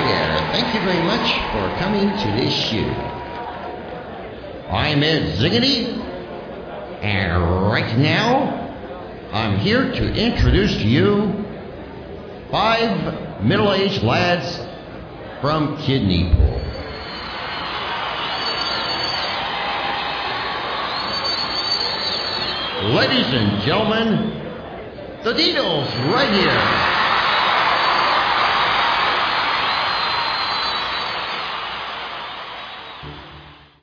Thank you very much for coming to this show. I'm Ed Ziggity, and right now, I'm here to introduce to you 5 middle-aged lads from Kidney Pool. Ladies and gentlemen, the Dinos right here.